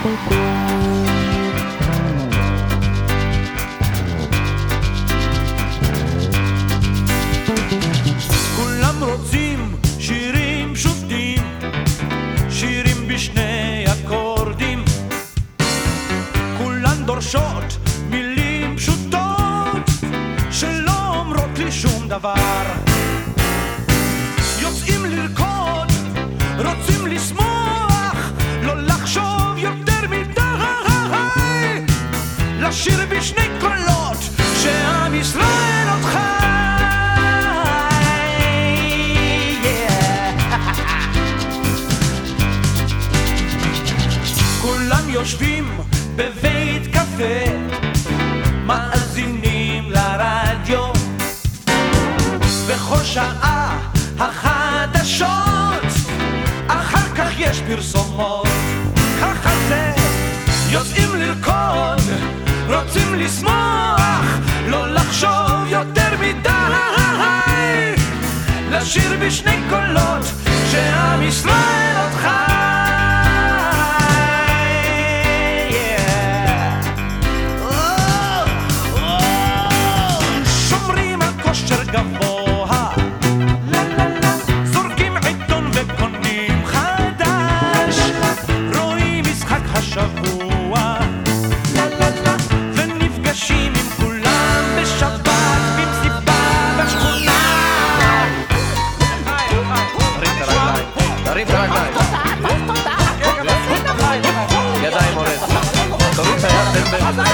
כולם רוצים שירים פשוטים, שירים בשני אקורדים, כולן דורשות מילים פשוטות שלא אומרות לי שום דבר. יוצאים לרקוד, רוצים לשמוח, לא לחשוב יותר מדי, לשיר בשני קולות שעם ישראל עוד חי. כולם יושבים בבית קפה, מאזינים לרדיו, בכל שעה החדשות, אחר כך יש פרסומות. ככה זה, יוצאים לרקוד, רוצים לשמוח, לא לחשוב יותר מדי, לשיר בשני קולות שעם ישראל עוד חי. שומרים על כושר גבוה, זורקים עיתון וקונים חדש, רואים משחק השבוע ונפגשים עם כולם בשבת במסיבה בשכונה. תרים את הרגליים, ידיים הולך, תוריד את היד בין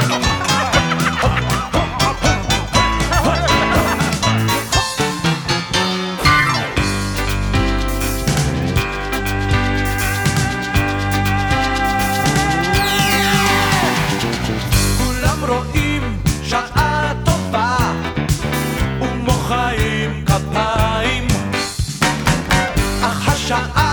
רואים שעה טובה ומוחאים כפיים, אך השעה